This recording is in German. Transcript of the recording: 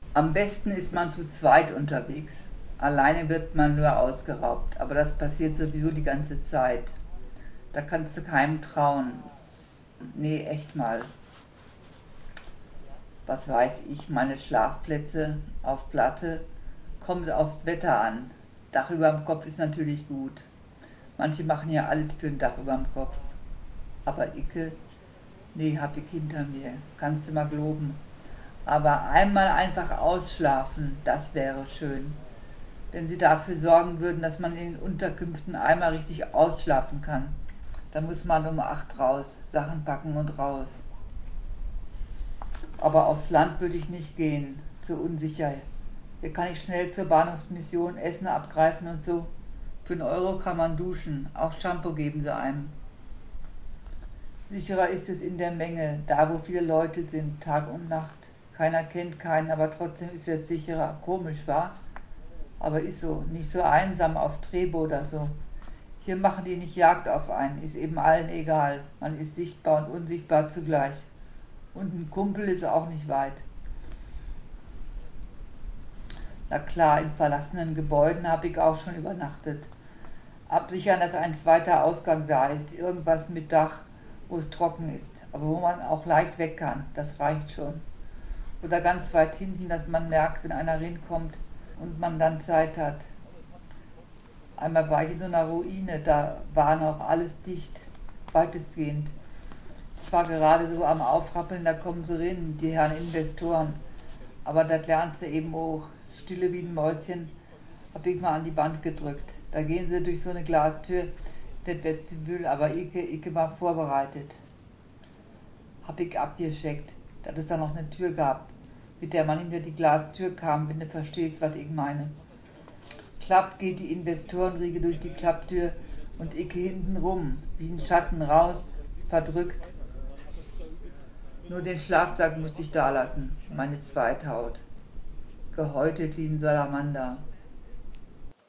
Am besten ist man zu zweit unterwegs. Alleine wird man nur ausgeraubt, aber das passiert sowieso die ganze Zeit. Da kannst du keinem trauen. Nee, echt mal. Was weiß ich, meine Schlafplätze auf Platte, kommt aufs Wetter an. Dach über dem Kopf ist natürlich gut. Manche machen ja alles für ein Dach über dem Kopf. Aber Icke, nee, hab ich hinter mir. Kannst du mal glauben. Aber einmal einfach ausschlafen, das wäre schön. Wenn sie dafür sorgen würden, dass man in den Unterkünften einmal richtig ausschlafen kann. Dann muss man um 8 raus, Sachen packen und raus. Aber aufs Land würde ich nicht gehen, zu unsicher. Hier kann ich schnell zur Bahnhofsmission Essen abgreifen und so. Für 1 Euro kann man duschen, auch Shampoo geben sie einem. Sicherer ist es in der Menge, da wo viele Leute sind, Tag und Nacht. Keiner kennt keinen, aber trotzdem ist es sicherer. Komisch, wa? Aber ist so, nicht so einsam auf Trebo oder so. Hier machen die nicht Jagd auf einen, ist eben allen egal. Man ist sichtbar und unsichtbar zugleich. Und ein Kumpel ist auch nicht weit. Na klar, in verlassenen Gebäuden habe ich auch schon übernachtet. Absichern, dass ein zweiter Ausgang da ist, irgendwas mit Dach, wo es trocken ist, aber wo man auch leicht weg kann, das reicht schon. Oder ganz weit hinten, dass man merkt, wenn einer reinkommt und man dann Zeit hat. Einmal war ich in so einer Ruine, da war noch alles dicht, weitestgehend. Ich war gerade so am Aufrappeln, da kommen sie rein, die Herren Investoren. Aber das lernt sie eben auch. Stille wie ein Mäuschen, hab ich mal an die Wand gedrückt. Da gehen sie durch so eine Glastür, das Vestibül, aber Icke war vorbereitet. Hab ich abgecheckt, dass es da noch eine Tür gab, mit der man hinter die Glastür kam, wenn du verstehst, was ich meine. Klapp geht die Investorenriege durch die Klapptür und Icke hinten rum, wie ein Schatten raus, verdrückt. Nur den Schlafsack musste ich da lassen, meine Zweithaut. Gehäutet wie ein Salamander.